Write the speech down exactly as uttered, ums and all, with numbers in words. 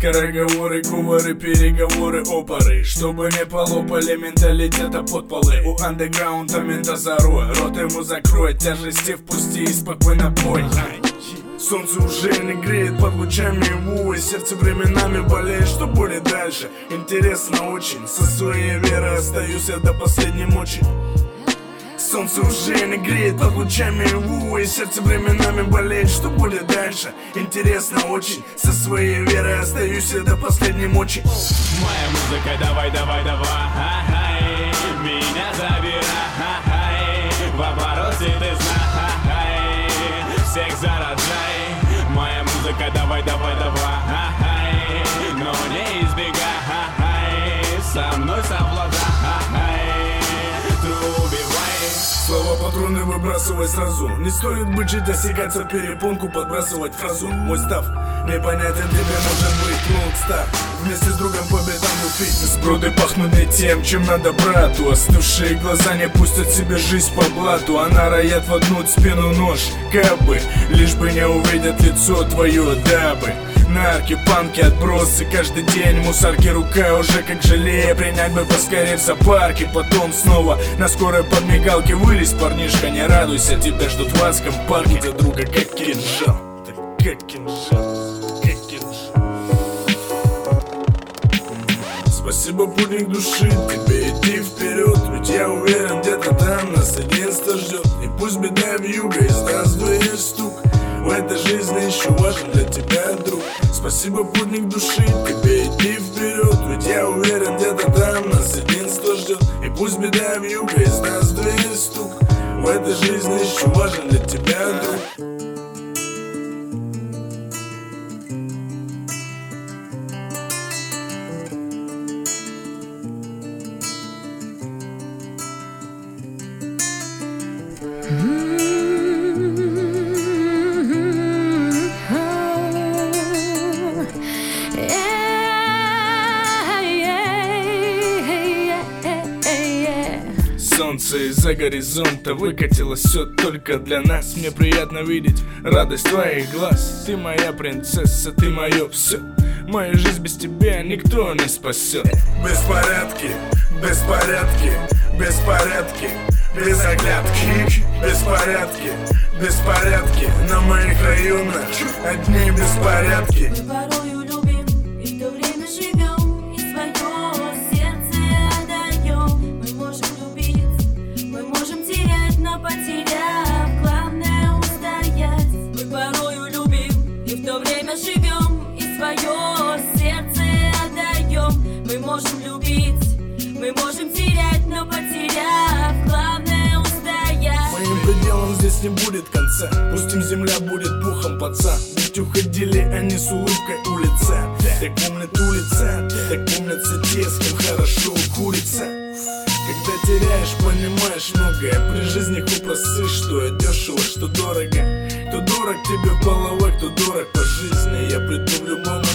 Скороговоры, кувары, переговоры, опоры, чтобы не полопали менталитета под полы. У андеграунда мента зарой, рот ему закрой, тяжести впусти и спокойно пой. Солнце уже не греет под лучами его, и сердце временами болеет, что будет дальше. Интересно очень, со своей верой остаюсь я до последней мочи. Солнце уже не греет под лучами его, и сердце временами болеет, что будет дальше. Интересно очень, со своей верой остаюсь я до последней мочи. Моя музыка, давай, давай, давай, меня забирай, в обороте ты знай, всех заражай. Моя музыка, давай, давай, давай, но не избегай, со мной совладай. Слова патроны выбрасывай сразу. Не стоит бычить, осекаться перепонку, подбрасывать фразу. Мой став непонятен тебе может быть. Лонгстар вместе с другом по бедам лупить. Сброды пахнут не тем, чем надо брату. Остывшие глаза не пустят себе жизнь по блату. Она роят воткнуть спину нож, кабы, лишь бы не увидят лицо твое, дабы. Нарки, панки, отбросы, каждый день мусорки, рука уже как желе. Принять бы поскорее в зоопарке, потом снова на скорой подмигалке вылез. Парнишка, не радуйся, тебя ждут в адском парке. За друга как кинжал, так как кинжал, как кинжал. Спасибо, путник души, тебе иди вперед, ведь я уверен, где-то там нас единство ждет. И пусть беда вьюга, из нас двоих стук, в этой жизни еще важен для тебя друг. Спасибо, путник души, тебе иди вперед, ведь я уверен, где-то там нас единство ждет. И пусть беда вьюга, из нас двоих стук, в этой жизни еще важен для тебя друг. Солнце из-за горизонта выкатилось все только для нас. Мне приятно видеть радость твоих глаз. Ты моя принцесса, ты мое все. Мою жизнь без тебя никто не спасет. Беспорядки, беспорядки, беспорядки, без оглядки. Беспорядки, беспорядки, на моих районах одни беспорядки. Мы можем любить, мы можем терять, но потеряв, главное устоять. Моим пределом здесь не будет конца, пустим земля будет пухом паца. Ведь уходили они с улыбкой у лица. Так помнят улица, так помнятся те, с кем хорошо курица. Когда теряешь, понимаешь многое. При жизни попроси, что дешево, что дорого. Кто дорог тебе головой, кто дорог по жизни. Я приду в любом